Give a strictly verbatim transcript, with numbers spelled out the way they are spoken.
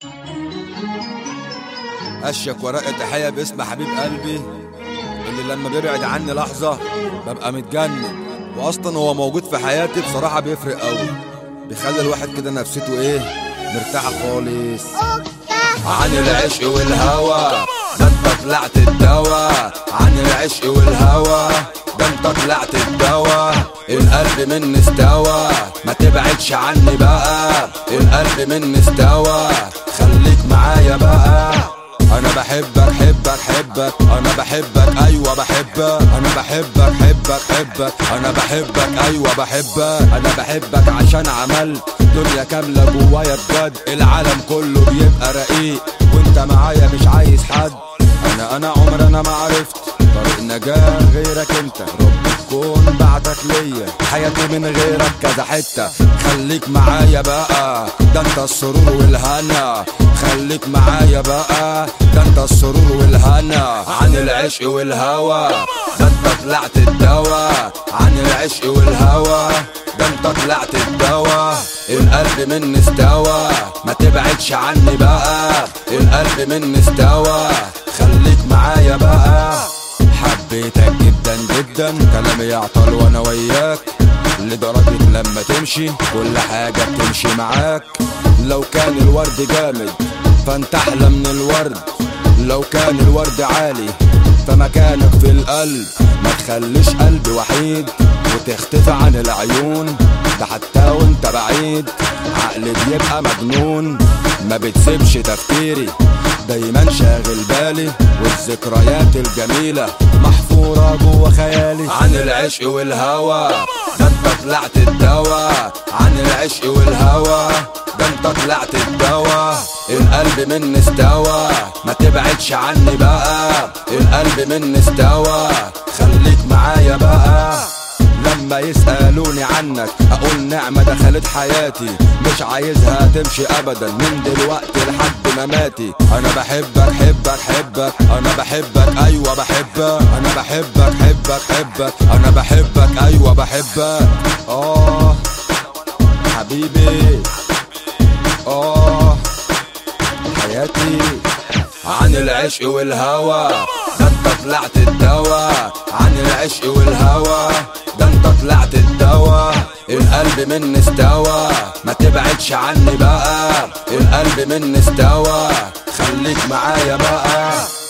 اشيك ورقة تحية باسم حبيب قلبي اللي لما بيبعد عني لحظة ببقى متجنن، واصلا هو موجود في حياتي بصراحة بيفرق قوي، بيخلي الواحد كده نفسيته ايه مرتاحة خالص. عن العشق والهوى ده انت طلعت الدوا، عن العشق والهوى ده انت طلعت الدوا، القلب مني استوى ما تبعدش عني بقى، القلب مني استوى خليك معايا بقى. انا بحبك حبك حبك انا بحبك ايوه بحبك، انا بحبك حبك حبك انا بحبك ايوه بحبك، انا بحبك عشان عملت دنيا كامله جوايا بجد، العالم كله بيبقى رقيق وانت معايا مش عايز حد. انا انا عمر انا ما عرفت طريق نجاة غيرك انت، رب تكون بعتك ليا حياتي من غيرك كذا حته، خليك معايا بقى ده انت السرور والهنا، خليك معايا بقى ده انت السرور والهنا. عن العشق والهوى ده انت طلعت الدوا، عن العشق والهوى ده انت طلعت الدوا، القلب مني استوى ما تبعدش عني بقى، القلب مني استوى خليك معايا بقى. حبيتك جدا جدا كلامي يعطل وانا وياك، لدرجة لما تمشي كل حاجة بتمشي معاك، لو كان الورد جامد فانت احلى من الورد، لو كان الورد عالي فمكانك في القلب، ما تخليش قلبي وحيد وتختفي عن العيون، ده حتى وانت بعيد عقلي بيبقى مجنون، ما بتسيبش تفكيري دايما شاغل بالي، والذكريات الجميلة محفورة جوا خيالي. عن العشق والهوى ده انت طلعت الدوا، عن العشق والهوى ده انت طلعت الدوا، القلب مني استوى ما تبعدش عني بقى، القلب مني استوى خليك معايا بقى. لما يسألوني عنك اقول نعمة دخلت حياتي، مش عايزها تمشي ابدا من دلوقتي لحد مماتي، انا بحبك حبك حبك انا بحبك ايوه بحبك، انا بحبك حبك حبك انا بحبك ايوه بحبك. اه حبيبي اه حياتي. عن العشق والهوى ده انت طلعت الدوا، عن العشق والهوى ده انت طلعت الدوا، القلب مني استوى ما تبعدش عني بقى، القلب مني استوى خليك معايا بقى.